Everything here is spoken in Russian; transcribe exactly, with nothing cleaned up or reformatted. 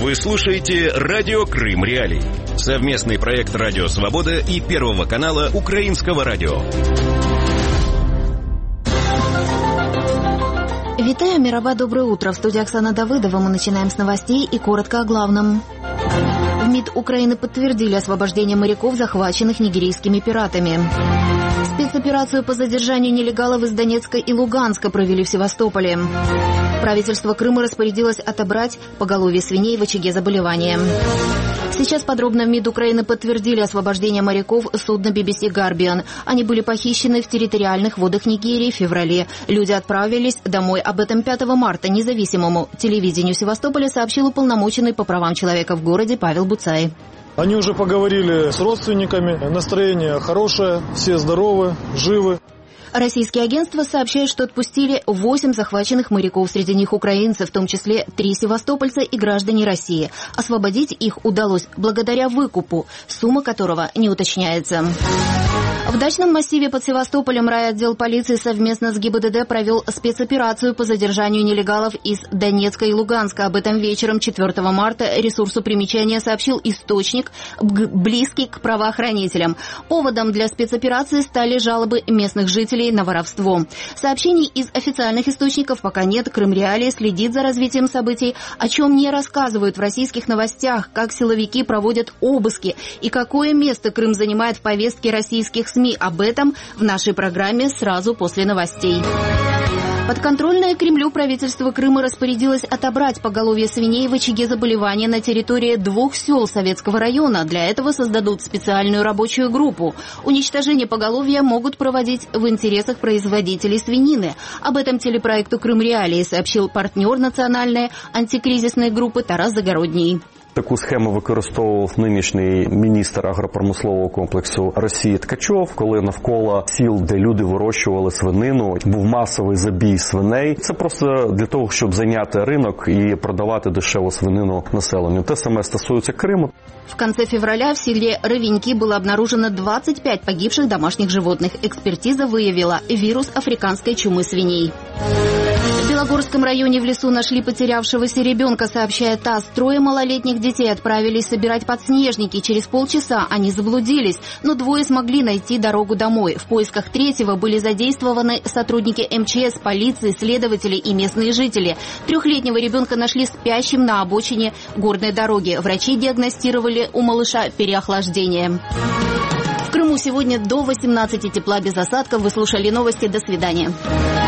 Вы слушаете «Радио Крым Реалии». Совместный проект «Радио Свобода» и Первого канала Украинского радио. Витаю, Мирова, доброе утро. В студии Оксана Давыдова. Мы начинаем с новостей и коротко о главном. В МИД Украины подтвердили освобождение моряков, захваченных нигерийскими пиратами. Спецоперацию по задержанию нелегалов из Донецка и Луганска провели в Севастополе. Правительство Крыма распорядилось отобрать поголовье свиней в очаге заболевания. Сейчас подробно в МИД Украины подтвердили освобождение моряков судна би би си «Гарбиан». Они были похищены в территориальных водах Нигерии в феврале. Люди отправились домой. Об этом пятого марта независимому телевидению Севастополя сообщил уполномоченный по правам человека в городе Павел Буцай. Они уже поговорили с родственниками. Настроение хорошее, все здоровы, живы. Российские агентства сообщают, что отпустили восемь захваченных моряков, среди них украинцы, в том числе три севастопольца и граждане России. Освободить их удалось благодаря выкупу, сумма которого не уточняется. В дачном массиве под Севастополем райотдел полиции совместно с ГИБДД провел спецоперацию по задержанию нелегалов из Донецка и Луганска. Об этом вечером четвёртого марта ресурсу примечания сообщил источник, близкий к правоохранителям. Поводом для спецоперации стали жалобы местных жителей на воровство. Сообщений из официальных источников пока нет. Крым Реалии следит за развитием событий, о чем не рассказывают в российских новостях, как силовики проводят обыски и какое место Крым занимает в повестке российских СМИ. Об этом в нашей программе сразу после новостей. Подконтрольное Кремлю правительство Крыма распорядилось отобрать поголовье свиней в очаге заболевания на территории двух сел Советского района. Для этого создадут специальную рабочую группу. Уничтожение поголовья могут проводить в интересах производителей свинины. Об этом телепроекту «Крым Реалии» сообщил партнер национальной антикризисной группы Тарас Загородній. Таку схему використовував нинішній міністр агропромислового комплексу Росії Ткачов, коли навколо сіл, де люди вирощували свинину, був масовий забій свиней. Це просто для того, щоб зайняти ринок і продавати дешеву свинину населенню. Те саме стосується Криму. В конце февраля в селе Рывеньки было обнаружено двадцать пять погибших домашних животных. Экспертиза выявила вирус африканской чумы свиней. В Белогорском районе в лесу нашли потерявшегося ребенка, сообщает ТАСС. Трое малолетних детей отправились собирать подснежники. Через полчаса они заблудились, но двое смогли найти дорогу домой. В поисках третьего были задействованы сотрудники эм че эс, полиции, следователи и местные жители. Трехлетнего ребенка нашли спящим на обочине горной дороги. Врачи диагностировали у малыша переохлаждение. В Крыму сегодня до восемнадцати тепла без осадков. Вы слушали новости. До свидания.